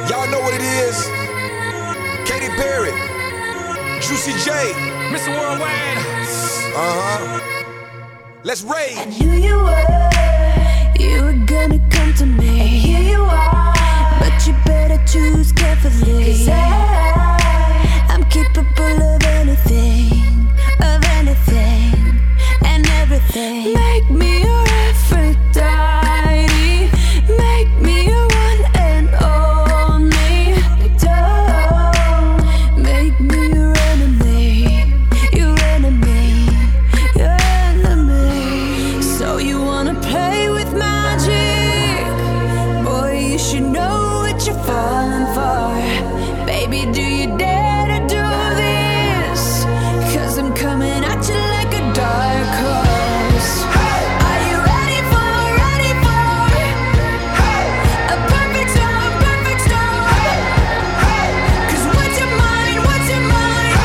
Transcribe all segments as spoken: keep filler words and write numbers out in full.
Y'all know what it is. Katy Perry, Juicy J, Mister Worldwide. Uh-huh. Let's rage. I knew you were, you were gonna come to me. And here you are, but you better choose carefully. 'Cause I, I'm capable of anything, of anything, and everything. Make me your Aphrodite, make me your one and only. Don't make me your enemy, your enemy, your enemy. So you wanna play with magic? Boy, you should know what you're falling for. Baby, do you dare to do this? 'Cause I'm coming at you like a dark horse. Are you ready for, ready for a perfect storm, perfect storm? 'Cause what's your mind, what's your mind?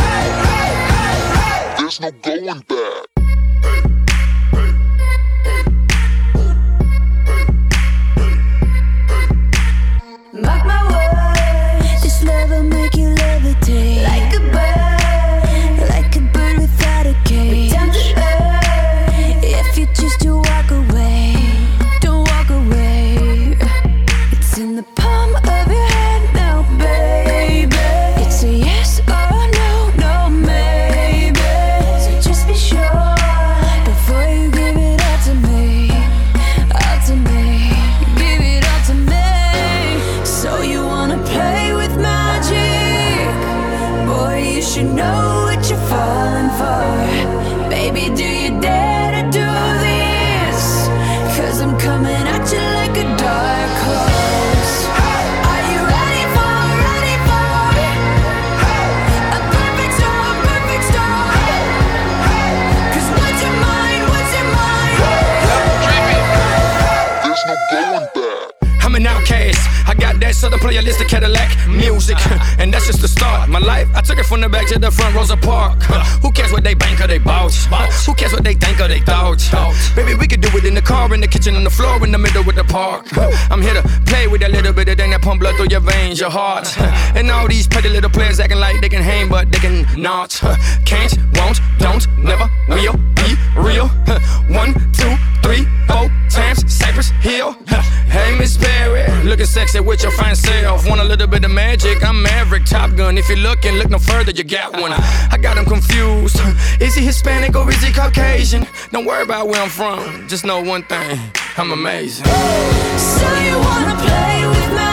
There's no going back. Mark my words, this love will make you levitate. Like a bird, like a bird without a cage. Down to earth, if you choose to walk away, don't walk away. It's in the palm of your hand now, baby. It's a yes or no, no maybe. So just be sure before you give it all to me, all to me. Give it all to me. So you wanna play with magic? Boy, you should know what you're falling for. Baby, do you dare to do this? 'Cause I'm coming at you like a dark horse. Are you ready for, ready for a perfect storm, perfect storm? 'Cause what's your mind, what's your mind? There's no going back. I'm an outcast. I got that Southern playalistic Cadillac music, and that's just the start. My life, I took it from the back to the front, Rosa Parks. Who cares what they bank or they bought? Who cares what they think or they thought? Baby, we could do it in the car, in the kitchen, on the floor, in the middle with the park. I'm here to play with that little bit of thing that pump blood through your veins, your heart. And all these petty little players acting like they can hang, but they can not. Can't, won't, don't, never will be real. One, two, three, four times Cypress Hill. Hey, Miss Perry, looking sexy with your fine self. Want a little bit of magic? I'm Maverick, Top Gun. If you're looking, look no further, you got one. I got him confused. Is he Hispanic or is he Caucasian? Don't worry about where I'm from. Just know one thing, I'm amazing. So you wanna play with magic?